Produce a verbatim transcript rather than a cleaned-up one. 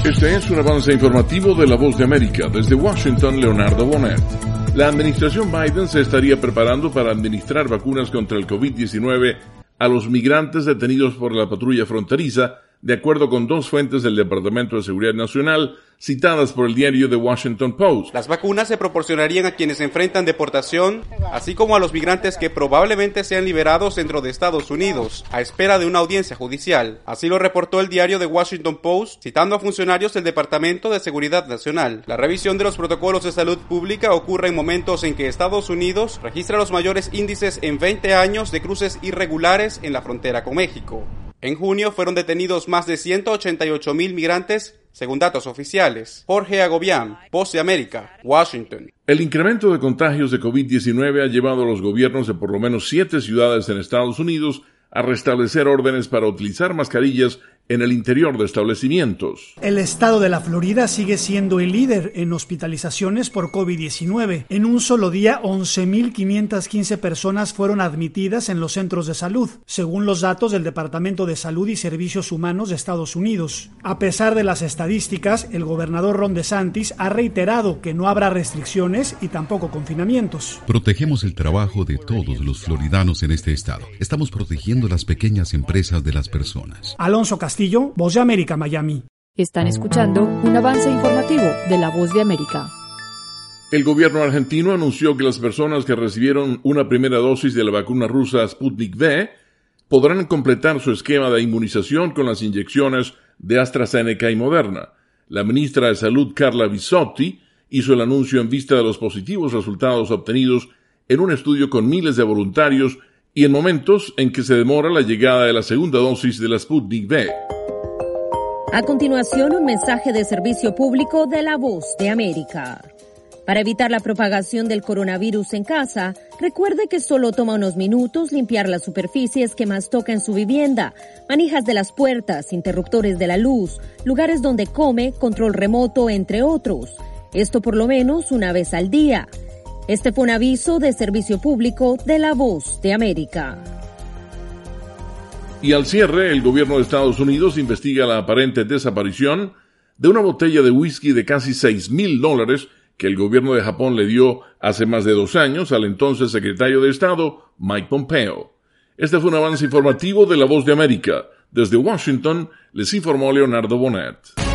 Este es un avance informativo de La Voz de América. Desde Washington, Leonardo Bonet. La administración Biden se estaría preparando para administrar vacunas contra el COVID diecinueve a los migrantes detenidos por la patrulla fronteriza, de acuerdo con dos fuentes del Departamento de Seguridad Nacional citadas por el diario The Washington Post. Las vacunas se proporcionarían a quienes enfrentan deportación, así como a los migrantes que probablemente sean liberados dentro de Estados Unidos, a espera de una audiencia judicial. Así lo reportó el diario The Washington Post, citando a funcionarios del Departamento de Seguridad Nacional. La revisión de los protocolos de salud pública ocurre en momentos en que Estados Unidos registra los mayores índices en veinte años de cruces irregulares en la frontera con México. En junio fueron detenidos más de ciento ochenta y ocho mil migrantes, según datos oficiales. Jorge Agobián, Voz de América, Washington. El incremento de contagios de COVID diecinueve ha llevado a los gobiernos de por lo menos siete ciudades en Estados Unidos a restablecer órdenes para utilizar mascarillas en el interior de establecimientos. El estado de la Florida sigue siendo el líder en hospitalizaciones por COVID diecinueve. En un solo día, once mil quinientas quince personas fueron admitidas en los centros de salud, según los datos del Departamento de Salud y Servicios Humanos de Estados Unidos. A pesar de las estadísticas, el gobernador Ron DeSantis ha reiterado que no habrá restricciones y tampoco confinamientos. Protegemos el trabajo de todos los floridanos en este estado. Estamos protegiendo las pequeñas empresas de las personas. Alonso Castillo, Voz de América, Miami. Están escuchando un avance informativo de La Voz de América. El gobierno argentino anunció que las personas que recibieron una primera dosis de la vacuna rusa Sputnik V podrán completar su esquema de inmunización con las inyecciones de AstraZeneca y Moderna. La ministra de Salud, Carla Bisotti, hizo el anuncio en vista de los positivos resultados obtenidos en un estudio con miles de voluntarios y en momentos en que se demora la llegada de la segunda dosis de la Sputnik V. A continuación, un mensaje de servicio público de La Voz de América. Para evitar la propagación del coronavirus en casa, recuerde que solo toma unos minutos limpiar las superficies que más toca en su vivienda, manijas de las puertas, interruptores de la luz, lugares donde come, control remoto, entre otros. Esto por lo menos una vez al día. Este fue un aviso de servicio público de La Voz de América. Y al cierre, el gobierno de Estados Unidos investiga la aparente desaparición de una botella de whisky de casi seis mil dólares que el gobierno de Japón le dio hace más de dos años al entonces secretario de Estado, Mike Pompeo. Este fue un avance informativo de La Voz de América. Desde Washington, les informó Leonardo Bonet.